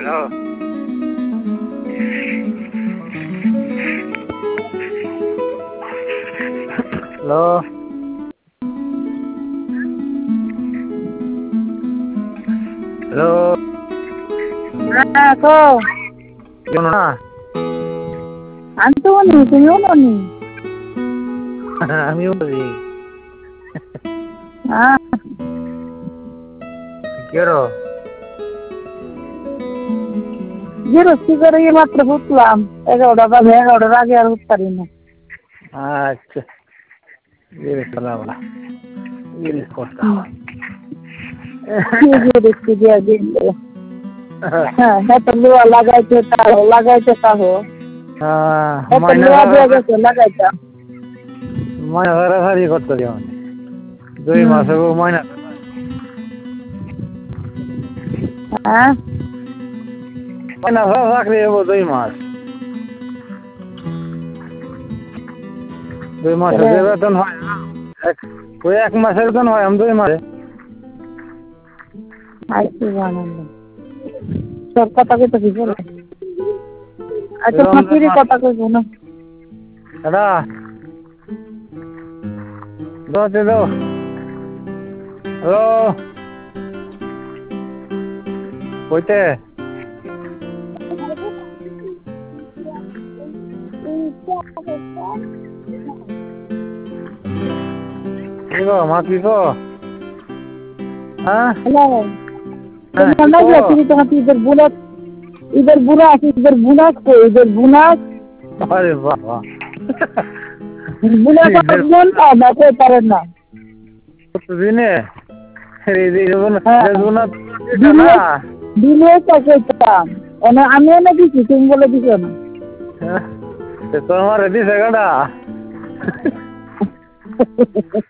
Hello. Hello. Hello. Ako, Yun na. Anthony, Simeoni. Music. Ah, Quiero. রুটি করে মাত্র উঠলাম 11টা বাজে 11টার আগে আর উঠতে পারি না আচ্ছা জিনিস বলা জিনিস করতে রুটি দিয়ে দিন হ্যাঁ তো লোয়া লাগাইতে তাহো লোয়া দিয়ে গেছে লাগাইতা ময়না ধরাধারি করতে যেমন 2 মাস হবো ময়না হ্যাঁ ময়না ধরা চাকরি হবো 2 মাস 2 মাসের যে বেতন হয় ওই 1 মাসের বেতন হয় 2 মাসে আইসি জানান সব কথা কইতে কি বলে আচ্ছা মাটির কথা কইবো না দাদা দোতে দো হ্যালো কইতে Digo, más pico. ¿Ah? Hello তুমি না যাচ্ছি তোমার ইদার বুনাস Ay, papá. বুনাস মন না কই পারেন না Vine. দিলে কইতাম আমি না দিছি তুমি বলে দিছো না Te tomas retis, gana.